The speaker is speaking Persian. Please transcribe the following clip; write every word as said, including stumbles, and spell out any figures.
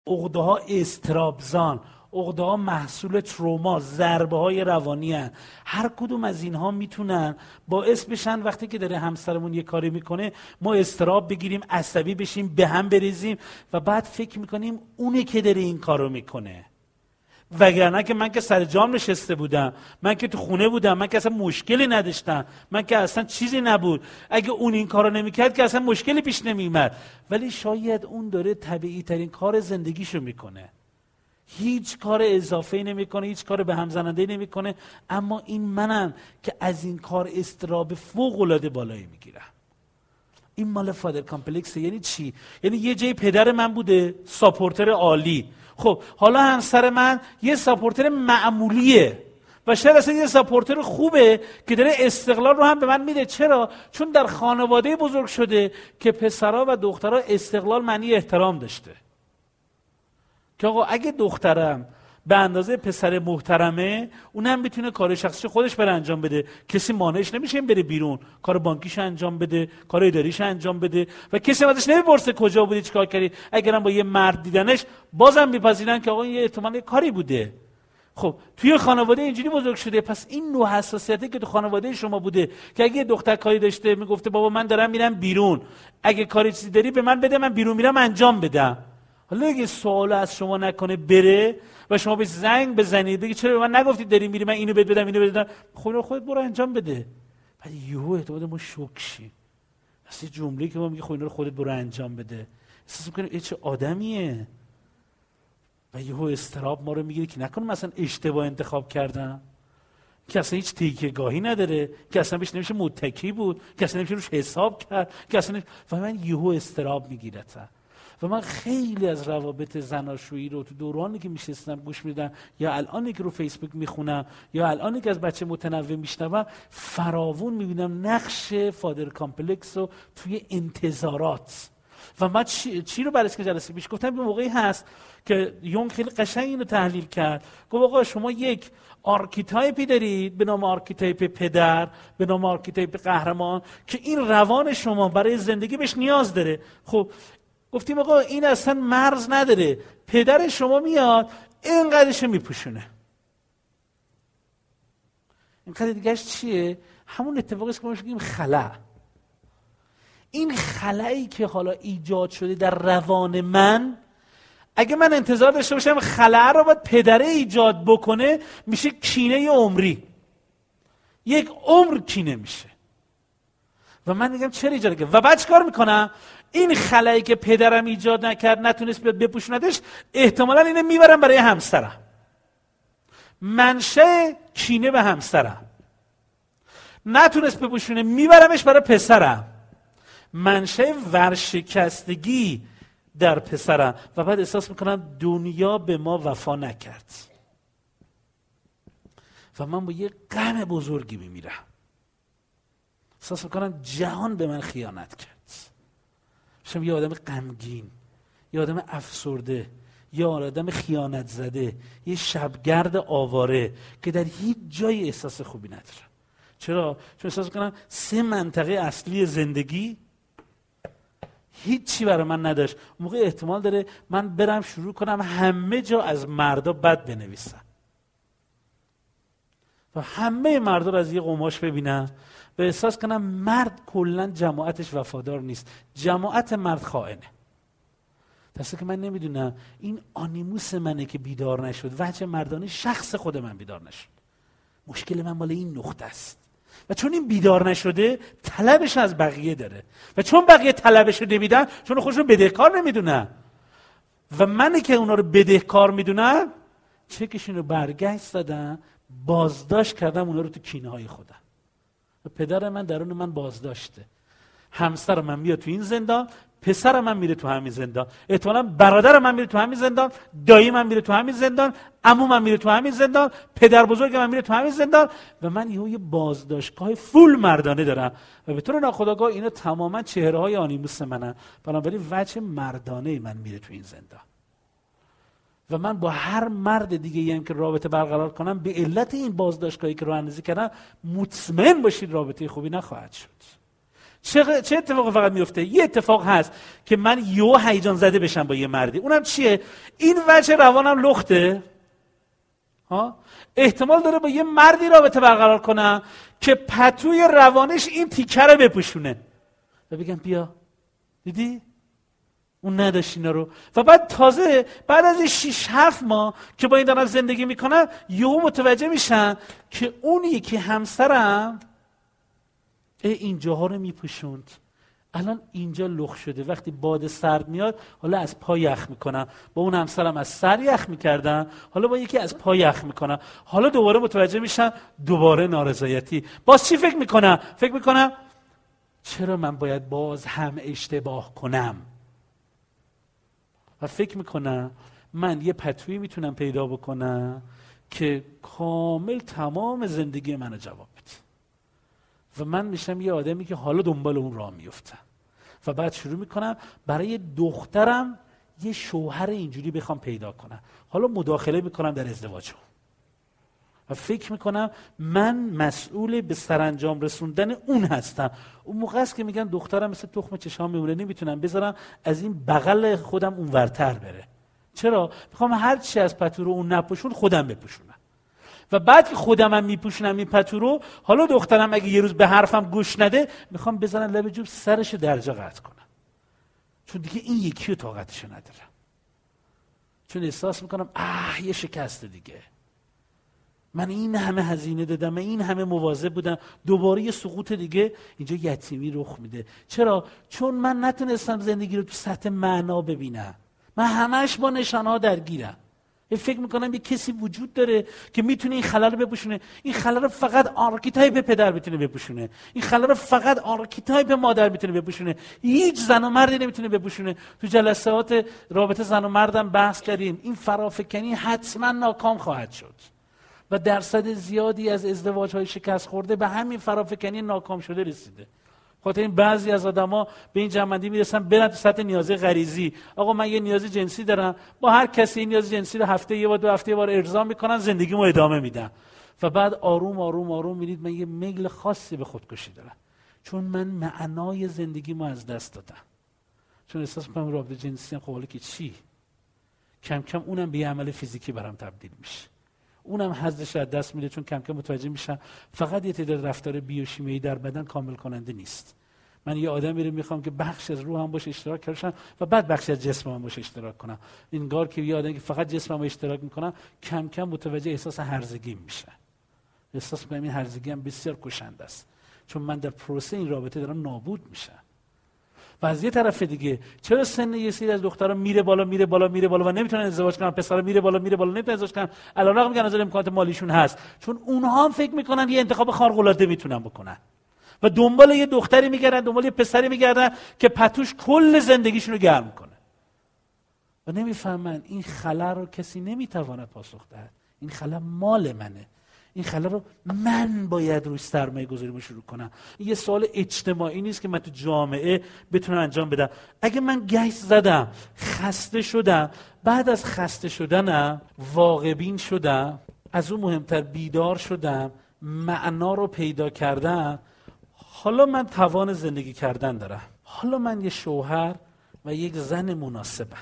عقده‌ها استرابزان، عقده‌ها محصول تروما، ضربه‌های روانی هستند. هر کدوم از اینها میتونن باعث بشن وقتی که داره همسرمون یه کاری میکنه ما استراب بگیریم، عصبی بشیم، به هم بریزیم و بعد فکر میکنیم اونه که داره این کارو میکنه. وگرنه که من که سر جام نشسته بودم، من که تو خونه بودم، من که اصلا مشکلی نداشتم، من که اصلا چیزی نبود. اگه اون این کارو نمیکرد که اصلا مشکلی پیش نمیومد. ولی شاید اون داره طبیعی ترین کار زندگیشو میکنه، هیچ کار اضافه‌ای نمیکنه، هیچ کار به هم زننده‌ای نمیکنه، اما این منم که از این کار استراب فوق‌العاده بالایی میگیرم. این مال فادر کامپلکس. یعنی چی؟ یعنی یه جای پدر من بوده ساپورتر عالی، خب حالا همسر من یه ساپورتر معمولیه و شاید اصلا یه ساپورتر خوبه که داره استقلال رو هم به من میده. چرا؟ چون در خانواده بزرگ شده که پسرها و دخترها استقلال معنی احترام داشته، که آقا اگه دخترم به اندازه پسر محترمه اونم میتونه کار شخصی خودش بره انجام بده، کسی مانعش نمیشه این بره بیرون کار بانکیش انجام بده، کار اداریش انجام بده و کسی ازش نمیپرسه کجا بودی چیکار کردی. اگرم با یه مرد دیدنش بازم میپذیرن که آقا این احتمال یه کاری بوده. خب توی خانواده اینجوری بزرگ شده، پس این نوع حساسیتی که تو خانواده شما بوده که اگه دختر کاری داشته میگفته بابا من دارم میرم بیرون، اگه کاری چیزی داری به من بده، من بیرون میرم انجام بدم. حالا اگه سوال از شما نکنه بره و شما به زنگ بزنید بگید چرا به من نگفتید داری میری، من اینو بهت بدم اینو بدم، خود خودت برو انجام بده. بعد یهو اعتماد ما شوک شیم. اصلا جمله‌ای که ما میگه خب اینا رو خودت برو انجام بده، احساس می‌کنیم ای چه آدمیه. و یهو استراب ما رو میگیره که نکنه مثلا اشتباه انتخاب کردم، که اصلا هیچ تکیه‌گاهی نداره، که اصلا بهش نمیشه متکی بود، که اصلا نمیشه روش حساب کرد، که اصلا نمیشه. و من یهو استراب میگیره. و من خیلی از روابط زناشویی رو تو دورانی که میشستم گوش میدم یا الانی که رو فیسبوک میخونم یا الانی که از بچه متنوع میشنوم فراوون میبینم نقش فادر کامپلکس رو توی انتظارات. و من چی, چی رو برای که جلسه پیش گفتم یه موقعی هست که یونگ خیلی قشنگ اینو تحلیل کرد. گفت آقا شما یک آرکیتایپی دارید به نام آرکیتایپ پدر، به نام آرکیتایپ قهرمان، که این روان شما برای زندگی بهش نیاز داره. خب گفتیم آقا این اصلا مرز نداره، پدر شما میاد اینقدرش میپوشونه. اینقدر دیگهش چیه؟ همون اتفاقی که ما میگیم خلأ. این خلایی که حالا ایجاد شده در روان من، اگه من انتظار داشته باشم خلأ رو باید پدره ایجاد بکنه، میشه کینه عمری، یک عمر کینه میشه. و من میگم چرا ایجاد کرد؟ و بعد چیکار میکنم؟ این خلایی که پدرم ایجاد نکرد، نتونست بیاد بپوشوندش، احتمالاً اینو میبرم برای همسرم. منشأ کینه به همسرم. نتونست بپوشونه، میبرمش برای پسرم. منشأ ورشکستگی در پسرم. و بعد احساس میکنم دنیا به ما وفا نکرد. و من با یه غم بزرگی میمیرم. احساس میکنم جهان به من خیانت کرد. شما یه آدم غمگین، یه آدم افسرده، یه آدم خیانت زده، یه شبگرد آواره که در هیچ جای احساس خوبی نداره. چرا؟ چون احساس کنم سه منطقه اصلی زندگی هیچی برای من نداشت. اون موقع احتمال داره من برم شروع کنم همه جا از مردا بد بنویسم و همه مردا رو از یه قماش ببینم و احساس کنم مرد کلن جماعتش وفادار نیست، جماعت مرد خائنه. درسته که من نمیدونم این آنیموس منه که بیدار نشد، وجه مردانه شخص خود من بیدار نشد. مشکل من مال این نقطه است. و چون این بیدار نشده طلبش از بقیه داره و چون بقیه طلبش رو نمیدن، چون خودشون بدهکار نمیدونن و منی که اونا رو بدهکار میدونم، چکشون رو برگشت دادم، بازداشت کردم اونا رو تو کینه های خودم. و پدر من درون من بازداشته، همسر من میاد تو این زندان، پسر من میره تو همین زندان، احتمالاً برادر من میره تو همین زندان، دایی من میره تو همین زندان، عمو من میره تو همین زندان، پدر بزرگ من میره تو همین زندان و من یه بازداشتگاه فول مردانه دارم و به طور ناخودآگاه اینا تماما چهره‌های آنیموس منن. بنابراین وجه مردانه من میره تو این زندان و من با هر مرد دیگه هم که رابطه برقرار کنم به علت این بازداشتگاهی که راه اندازی کردم، مطمئن باشید رابطه خوبی نخواهد شد. چه چه اتفاقی فقط میفته؟ یه اتفاق هست که من یو هیجان زده بشم با یه مردی. اونم چیه؟ این وجه روانم لخته. ها؟ احتمال داره با یه مردی رابطه برقرار کنم که پتوی روانش این تیکه رو بپوشونه و بگم بیا دیدی؟ اون نداشت اینا رو. و بعد تازه بعد از شش هفت ماه که با این دارم زندگی میکنم یهو متوجه میشن که اون یکی همسرم اینجاها رو میپوشوند، الان اینجا لخ شده. وقتی باد سرد میاد حالا از پا یخ میکنم. با اون همسرم از سر یخ میکردم، حالا با یکی از پا یخ میکنم. حالا دوباره متوجه میشن دوباره نارضایتی. باز چی فکر میکنم؟ فکر میکنم چرا من باید باز هم اشتباه کنم؟ و فکر میکنم من یه پتویی میتونم پیدا بکنم که کامل تمام زندگی منو جواب بده. و من میشم یه آدمی که حالا دنبال اون راه میفتم و بعد شروع میکنم برای دخترم یه شوهر اینجوری بخوام پیدا کنم. حالا مداخله میکنم در ازدواجم و فکر میکنم من مسئول به سرانجام رسوندن اون هستم. اون موقع است که میگن دخترم مثل تخم چشام میمونه، نمیتونم بذارم از این بغل خودم اون ورتر بره. چرا؟ میخوام هر چی از پتو رو اون نپوشون خودم بپوشونم. و بعد که خودم هم میپوشنم این پتو رو، حالا دخترم اگه یه روز به حرفم گوش نده میخوام بزنن لب جوب سرشو درجا قطع کنم، چون دیگه این یکی رو طاقتشو ندارم. چون احساس میکنم اه یه شکست دیگه، من این همه هزینه دادم، من این همه مواظب بودم، دوباره یه سقوط دیگه اینجا یتیمی رخ میده. چرا؟ چون من نتونستم زندگی رو تو سطح معنا ببینم. من همش با نشانه‌ها درگیرم. فکر میکنم یه کسی وجود داره که میتونه این خلل رو بپوشونه. این خلل رو فقط آرکیتایپ پدر میتونه بپوشونه. این خلل رو فقط آرکیتایپ مادر میتونه بپوشونه. هیچ زن و مردی نمیتونه بپوشونه. تو جلسات رابطه زن و مردم بحث کردیم این فرافکنی حتما ناکام خواهد شد و درصد زیادی از ازدواج‌های شکست خورده به همین فرافکنی ناکام شده رسیده. خاطر این بعضی از آدما به این جمع‌بندی میرسن برن تو سطح نیاز غریزی. آقا من یه نیاز جنسی دارم، با هر کسی این نیاز جنسی رو هفته یه بار دو هفته یه بار ارضا میکنن، زندگیمو ادامه میدم. و بعد آروم آروم آروم میرید من یه میل خاصی به خودکشی دارم، چون من معنای زندگیمو از دست دادم. چون احساس میکنم رابطه جنسی خب حالا که چی؟ کم کم اونم به یه عمل فیزیکی برام تبدیل میشه. اونم حظش از دست میده، چون کم کم متوجه میشم فقط یه تعداد رفتار بیوشیمیایی در بدن کامل کننده نیست. من یه آدمی رو میخوام که بخش از روحم باشه اشتراک کنم و بعد بخشی از جسمم باشه اشتراک کنم. اینگار که یه آدمی که فقط جسمم رو اشتراک میکنم کم کم متوجه احساس هرزگی میشه. احساس میکنم این هرزگی هم بسیار کشنده است، چون من در پروسه این رابطه دارم نابود میشم. و از یه طرف دیگه چرا سن یه سری از دخترها میره بالا میره بالا میره بالا و نمیتونن ازدواج کنن، پسرا میره بالا میره بالا نمیتونن ازدواج کنن، علیرغم میگن از امکانات مالیشون هست، چون اونها هم فکر میکنن یه انتخاب خارق العاده میتونن بکنن و دنبال یه دختری میگردن، دنبال یه پسری میگردن که پتوش کل زندگیشون رو گرم کنه و نمیفهمن این خلا رو کسی نمیتواند پاسخ دهد. این خلا مال منه، این خلا رو من باید روش سرمایه گذاریمو شروع کنم. این یه سوال اجتماعی نیست که من تو جامعه بتونم انجام بدم. اگه من گشت زدم، خسته شدم، بعد از خسته شدنم واقع بین شدم، از اون مهمتر بیدار شدم، معنا رو پیدا کردم، حالا من توان زندگی کردن دارم، حالا من یه شوهر و یک زن مناسبم.